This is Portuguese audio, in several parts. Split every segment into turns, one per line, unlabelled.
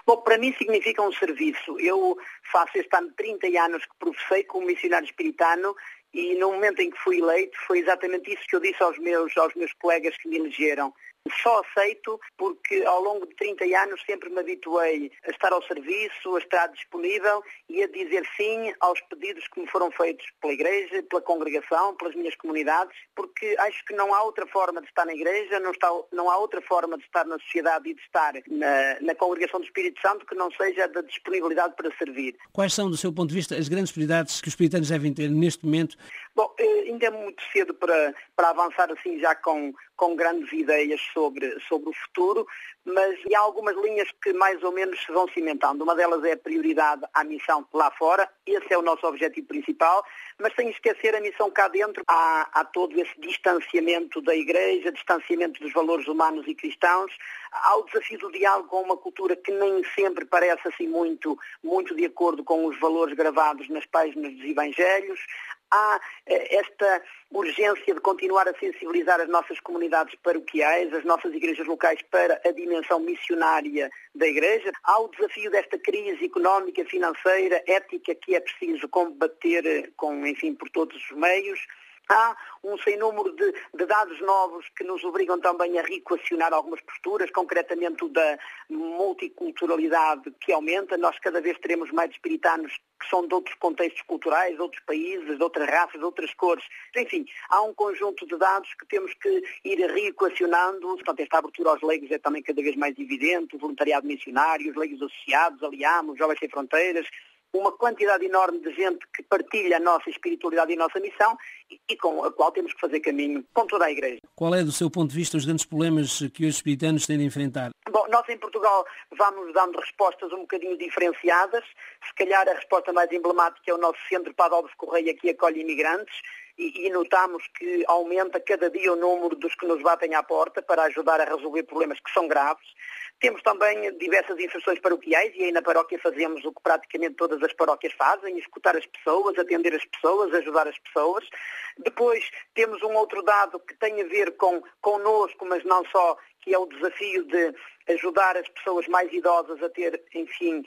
Bom, para mim significa um serviço. Eu faço este ano 30 anos que professei como missionário espiritano e no momento em que fui eleito foi exatamente isso que eu disse aos meus colegas que me elegeram. Só aceito porque ao longo de 30 anos sempre me habituei a estar ao serviço, a estar disponível e a dizer sim aos pedidos que me foram feitos pela Igreja, pela congregação, pelas minhas comunidades, porque acho que não há outra forma de estar na Igreja, não há outra forma de estar na sociedade e de estar na congregação do Espírito Santo que não seja da disponibilidade para servir.
Quais são, do seu ponto de vista, as grandes prioridades que os espiritanos devem ter neste momento?
Bom, ainda é muito cedo para avançar assim já com grandes ideias sobre o futuro, mas há algumas linhas que mais ou menos se vão cimentando. Uma delas é a prioridade à missão lá fora, esse é o nosso objetivo principal, mas sem esquecer a missão cá dentro. Há todo esse distanciamento da Igreja, distanciamento dos valores humanos e cristãos, há o desafio do diálogo com uma cultura que nem sempre parece assim muito de acordo com os valores gravados nas páginas dos Evangelhos. Há esta urgência de continuar a sensibilizar as nossas comunidades paroquiais, as nossas igrejas locais para a dimensão missionária da Igreja. Há o desafio desta crise económica, financeira, ética que é preciso combater por todos os meios. Há um sem número de dados novos que nos obrigam também a reequacionar algumas posturas, concretamente o da multiculturalidade que aumenta. Nós cada vez teremos mais espiritanos que são de outros contextos culturais, de outros países, de outras raças, de outras cores. Enfim, há um conjunto de dados que temos que ir reequacionando. Portanto, esta abertura aos leigos é também cada vez mais evidente, o voluntariado missionário, os leigos associados, aliamos, Jovens Sem Fronteiras, uma quantidade enorme de gente que partilha a nossa espiritualidade e a nossa missão e com a qual temos que fazer caminho com toda a Igreja.
Qual é, do seu ponto de vista, os grandes problemas que os espiritanos têm de enfrentar?
Bom, nós em Portugal vamos dando respostas um bocadinho diferenciadas. Se calhar a resposta mais emblemática é o nosso Centro Padre Alves Correia, que acolhe imigrantes, e notamos que aumenta cada dia o número dos que nos batem à porta para ajudar a resolver problemas que são graves. Temos também diversas inserções paroquiais e aí na paróquia fazemos o que praticamente todas as paróquias fazem, escutar as pessoas, atender as pessoas, ajudar as pessoas. Depois temos um outro dado que tem a ver connosco, mas não só, que é o desafio de ajudar as pessoas mais idosas a ter, enfim,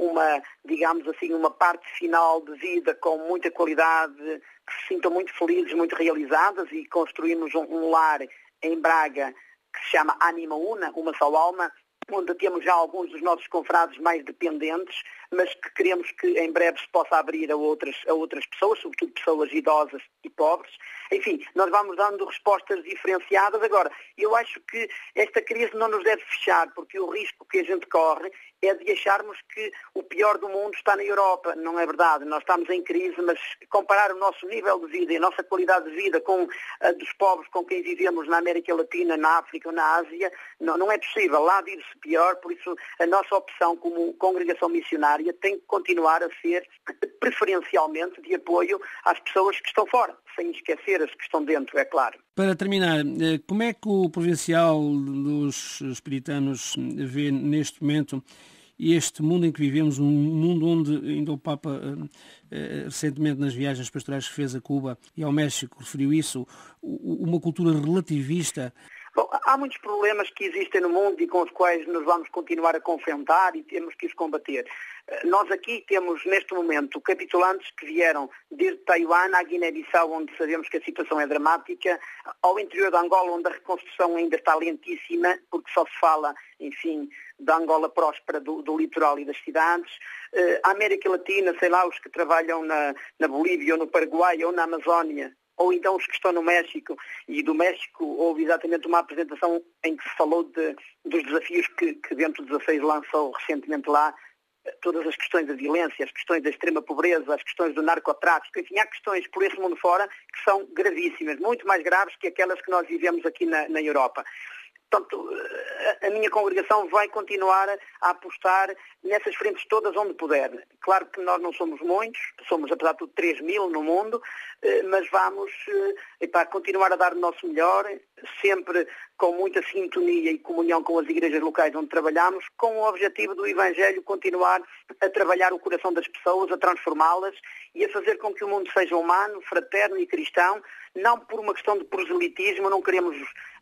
uma parte final de vida com muita qualidade, que se sintam muito felizes, muito realizadas, e construímos um lar em Braga que se chama Anima Una, uma só alma, onde temos já alguns dos nossos confrades mais dependentes, mas que queremos que em breve se possa abrir a outras pessoas, sobretudo pessoas idosas e pobres. Enfim, nós vamos dando respostas diferenciadas. Agora, eu acho que esta crise não nos deve fechar, porque o risco que a gente corre é de acharmos que o pior do mundo está na Europa. Não é verdade. Nós estamos em crise, mas comparar o nosso nível de vida e a nossa qualidade de vida com a dos pobres com quem vivemos na América Latina, na África ou na Ásia, não é possível. Lá vive-se pior, por isso a nossa opção como congregação missionária tem que continuar a ser preferencialmente de apoio às pessoas que estão fora, sem esquecer as que estão dentro, é claro.
Para terminar, como é que o provincial dos espiritanos vê neste momento este mundo em que vivemos, um mundo onde ainda o Papa recentemente nas viagens pastorais que fez a Cuba e ao México referiu isso, uma cultura relativista?
Bom, há muitos problemas que existem no mundo e com os quais nos vamos continuar a confrontar e temos que os combater. Nós aqui temos, neste momento, capitulantes que vieram desde Taiwan à Guiné-Bissau, onde sabemos que a situação é dramática, ao interior de Angola, onde a reconstrução ainda está lentíssima, porque só se fala, enfim, da Angola próspera do litoral e das cidades. A América Latina, sei lá, os que trabalham na Bolívia ou no Paraguai ou na Amazónia, ou então os que estão no México, e do México houve exatamente uma apresentação em que se falou dos desafios que Bento XVI lançou recentemente lá, todas as questões da violência, as questões da extrema pobreza, as questões do narcotráfico, enfim, há questões por esse mundo fora que são gravíssimas, muito mais graves que aquelas que nós vivemos aqui na Europa. Portanto, a minha congregação vai continuar a apostar nessas frentes todas onde puder. Claro que nós não somos muitos, somos apesar de tudo 3.000 no mundo, mas vamos continuar a dar o nosso melhor, sempre com muita sintonia e comunhão com as igrejas locais onde trabalhamos, com o objetivo do Evangelho continuar a trabalhar o coração das pessoas, a transformá-las e a fazer com que o mundo seja humano, fraterno e cristão, não por uma questão de proselitismo, não queremos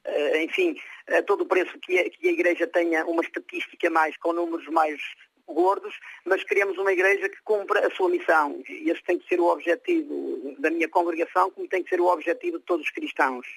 enfim, todo o preço que a Igreja tenha uma estatística mais, com números mais gordos, mas queremos uma Igreja que cumpra a sua missão. E esse tem que ser o objetivo da minha congregação, como tem que ser o objetivo de todos os cristãos.